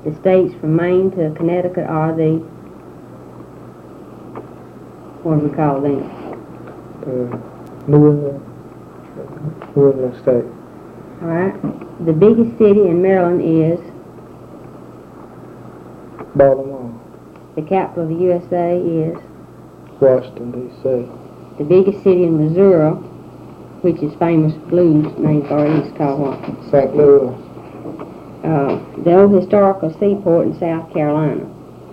The states from Maine to Connecticut are the, what do we call them? New England state. All right. The biggest city in Maryland is? Baltimore. The capital of the USA is? Washington, D.C. The biggest city in Missouri, which is famous blues named for it, is called what? St. Louis. The old historical seaport in South Carolina.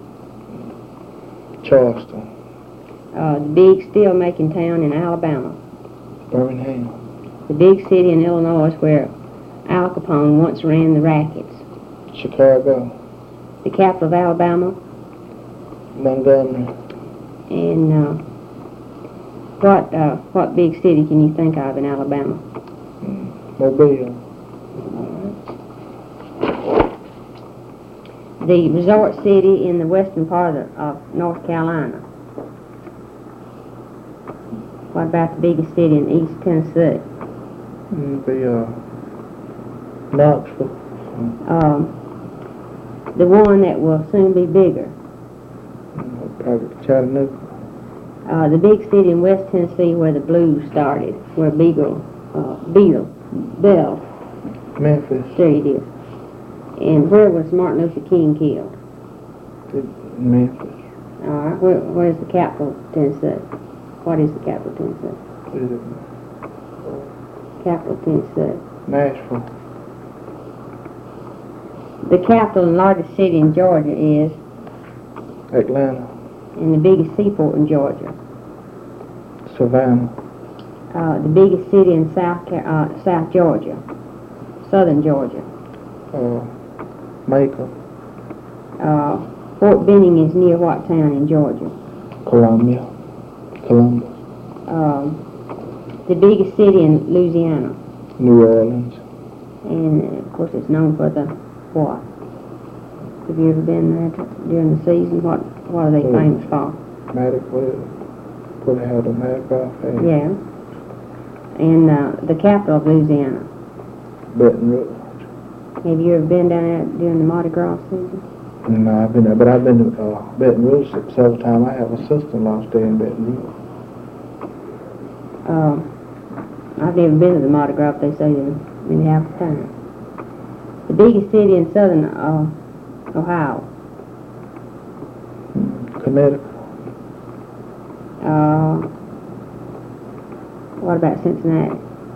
Charleston. The big steel-making town in Alabama. Birmingham. The big city in Illinois where Al Capone once ran the rackets. Chicago. The capital of Alabama. Montgomery. And what big city can you think of in Alabama? Mobile. The resort city in the western part of North Carolina. What about the biggest city in East Tennessee? Knoxville. The one that will soon be bigger. Probably Chattanooga. The big city in West Tennessee where the blues started, where Bell. Memphis. There you did. And where was Martin Luther King killed? Memphis. All right. Where's the capital of Tennessee? What is the capital of Tennessee? Capital of Tennessee. Nashville. The capital and largest city in Georgia is? Atlanta. And the biggest seaport in Georgia? Savannah. The biggest city in South Georgia? Southern Georgia? Macon. Fort Benning is near what town in Georgia? Columbus. The biggest city in Louisiana? New Orleans. And of course it's known for the what? Have you ever been there during the season? What are they famous for? Where they have the Mardi Gras Fair. Yeah. And the capital of Louisiana? Baton Rouge. Have you ever been down there during the Mardi Gras season? No, I've been there, but I've been to Baton Rouge several times. I have a sister-in-law stay in Baton Rouge. I've never been to the Mardi Gras, but they say they have a time. The biggest city in southern Ohio? Connecticut. What about Cincinnati?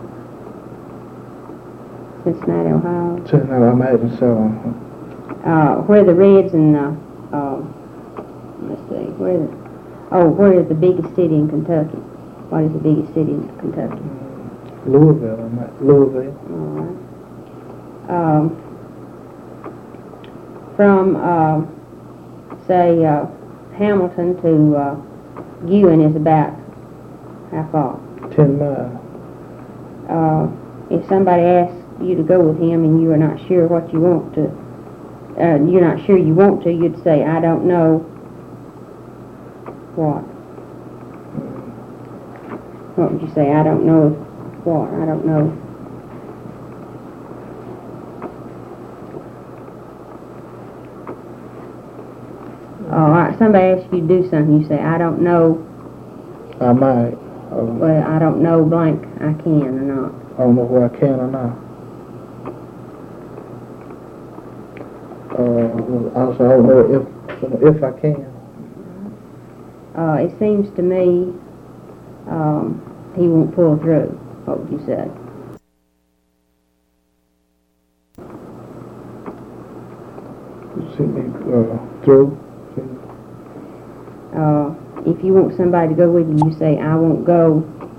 Cincinnati, Ohio? Cincinnati, I imagine so. Where the Reds and let's see, where is the biggest city in Kentucky? What is the biggest city in Kentucky? Louisville. Louisville. All right. From say Hamilton to Ewan is about how far? 10 miles. If somebody asks you to go with him and you are not sure what you want to, you're not sure you want to, you'd say, I don't know what? What would you say? I don't know what? I don't know. All right, somebody asks you to do something, you say, I don't know. I might. Well, I don't know blank, I can or not. I don't know where I can or not. Also, I don't know if I can. It seems to me he won't pull through. What would you say? See me through. If you want somebody to go with you, you say, I won't go